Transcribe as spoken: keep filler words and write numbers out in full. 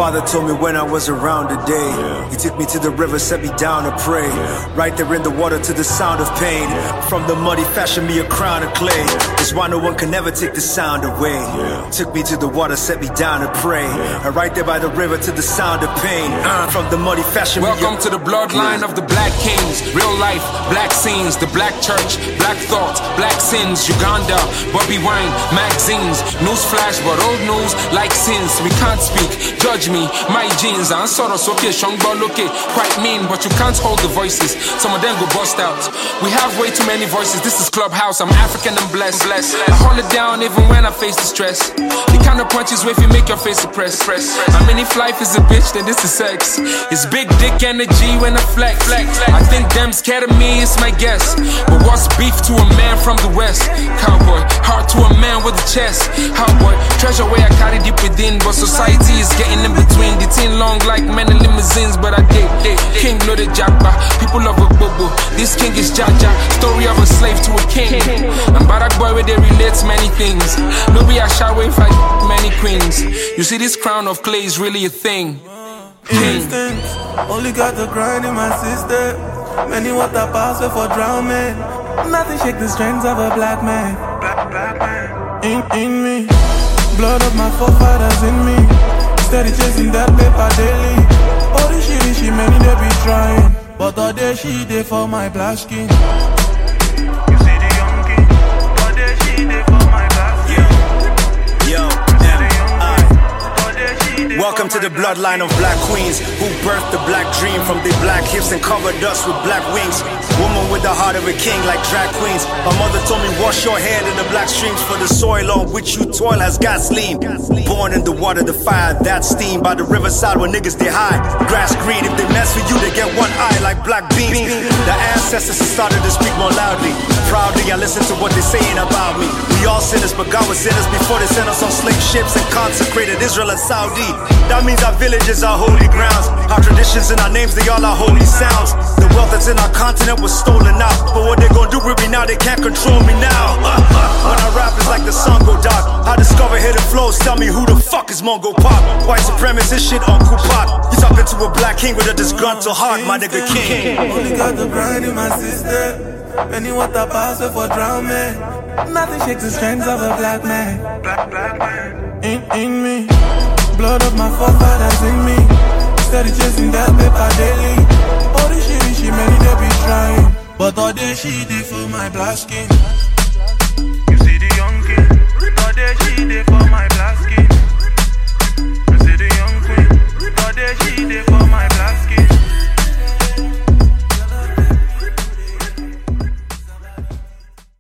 father told me when I was around today. Yeah. He took me to the river, set me down to pray. Yeah. Right there in the water to the sound of pain. Yeah. From the mud he fashioned me a crown of clay. Yeah. That's why no one can ever take the sound away. Yeah. Took me to the water, set me down to pray. Yeah. And right there by the river to the sound of pain. Yeah. Uh, from the mud he fashioned Welcome me a... to the bloodline of the black kings. Real life, black scenes, the black church, black thoughts, black sins. Uganda, Bobby Wine, magazines. News flash, but old news like sins. We can't speak, judge me, my jeans. I'm sort of okay, shongba look it, quite mean, but you can't hold the voices. Some of them go bust out. We have way too many voices. This is Clubhouse. I'm African and blessed. blessed. I hold it down even when I face the stress. The kind of punches where if you make your face suppress. I mean, if life is a bitch, then this is sex. It's big dick energy when I flex. I think them scared of me, it's my guess. But what's beef to a man from the west? Cowboy, heart to a man with a chest. Cowboy, treasure where I carry deep within, but society is getting in between. The teen long like many limousines, but I did. King know the jabba, people love a bobo. This king is Jaja, story of a slave to a king. And Barack boy where they relate many things. No be a shower if I many queens. You see this crown of clay is really a thing. King. Only got the grind in my system. Many water pass for drowning. Nothing shake the strength of a black man. Black, black man. In, in me, blood of my forefathers in me. Steady chasing that paper daily. All this shit, she many they be trying, but all day she dey for my black skin. You see the young king, all day she dey for my black skin. Yo, welcome to the bloodline of black queens who birthed the black dream from their black hips and covered us with black wings. Woman with the heart of a king like drag queens. My mother told me wash your head in the black streams, for the soil on which you toil has gasoline. Born in the water, the fire, that steam by the riverside where niggas they hide. Grass green, if they mess with you, they get one eye like black beans. The ancestors started to speak more loudly. Proudly, I listen to what they're saying about me. We all sinners, but God was sinners before they sent us on slave ships and consecrated Israel and Saudi. That means our villages are holy grounds. Our traditions and our names, they all are holy sounds. The wealth that's in our continent was stolen out, but what they gon' do with me now, they can't control me now. When I rap, it's like the sun go dark. I discover hidden flows, tell me who the fuck is Mongo Pop. White supremacist shit on Kupak. You talking to a black king with a disgruntled heart, my nigga king. Only got the grind in my system. Many water pass for drowning. Nothing shakes the strength of a black man. Black, black man. In, in me, blood of my forefathers in me. Steady chasing that paper daily. All this shit, she many they be trying, but all day she did for my black skin.